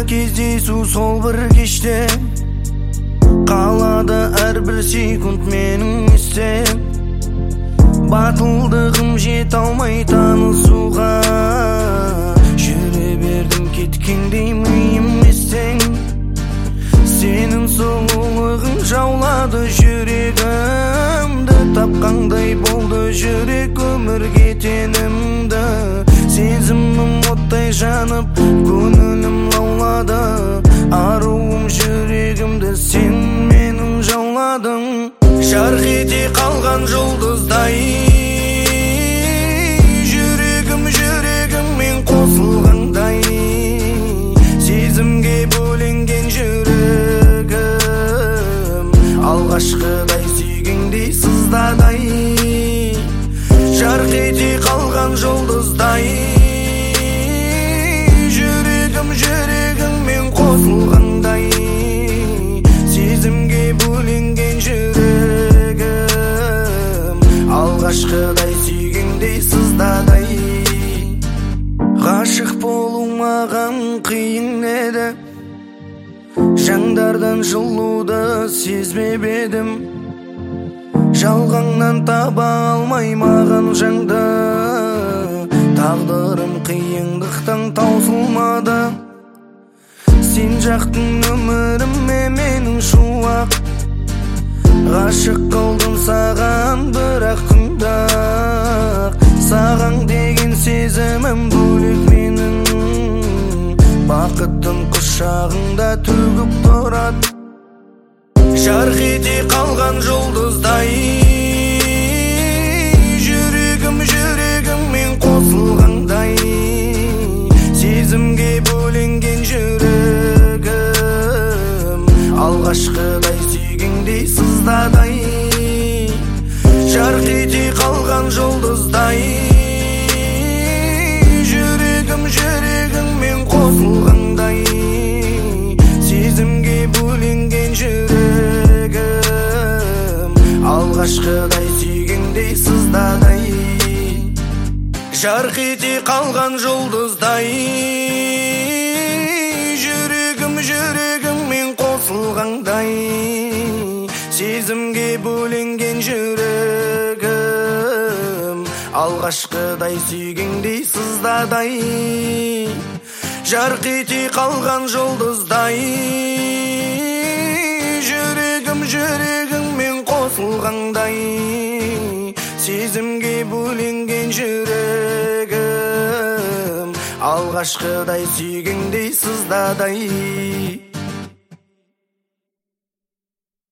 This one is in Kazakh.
кездесу сол бір кеште, қалады әрбір секунд менің есте. Батылдығым жете алмай танысуға, жүре бердім кеткендей миым естен. Сенің сұлулығың жаулады жүрегімді, тапқандай болды жүрек өмірге тенімді. Сезімім оттай жанып, көңілім лаулады, аруым жүрегімді сен менің жауладың. Жарқ ете қалған жұлдыздай, жүрегіммен қосылғандай. Сезімге бөленген жүрегім, алғашқыдай сүйгендей сыздадай. Жарқ ете қалған жұлдыздай, жүрегіммен қосылғандай. Сезімге бөленген жүрегім, алғашқыдай сүйгендей сыздадай. Ғашық болу маған қиын еді, жаңдардан жылуды сезбеп едім. Жалғаңнан таба алмай маған жаңды, тағдырым қиындықтан таусылмады. Сен жақтың өміріме менің шуақ, ғашық қылдым саған бірақ тыңдақ. Саған деген сезімім бөлек менің, бақытым құшағыңда төгіп тұрады. Жарқ ете қалған жұлдыздай, жүрегіммен қосылғандай. Сезімге бөленген жүрегім, алғашқыдай сүйгендей сыздадай. Жарқ ете қалған жұлдыздай, жүрегіммен қосылғандай. Сезімге бөленген жүрегім, алғашқыдай сүйгендей сыздадай. Жарқ ете қалған жұлдыздай, жүрегіммен қосылғандай. Сезімге бөленген жүрегім, алғашқыдай сүйгендей сыздадай. Жарқ ете қалған жұлдыздай, жүрегіммен қосылғандай. Сезімге бөленген жүрегім, алғашқыдай сүйгендей сыздадай.